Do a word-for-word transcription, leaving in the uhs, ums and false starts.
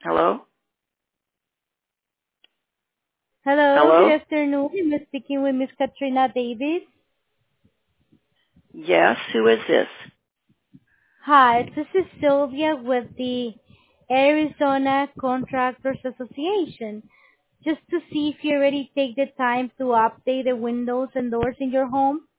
Hello? Hello, good Hello? afternoon. I'm speaking with Miss Katrina Davis. Yes, who is this? Hi, this is Sylvia with the Arizona Contractors Association. Just to see if you already take the time to update the windows and doors in your home.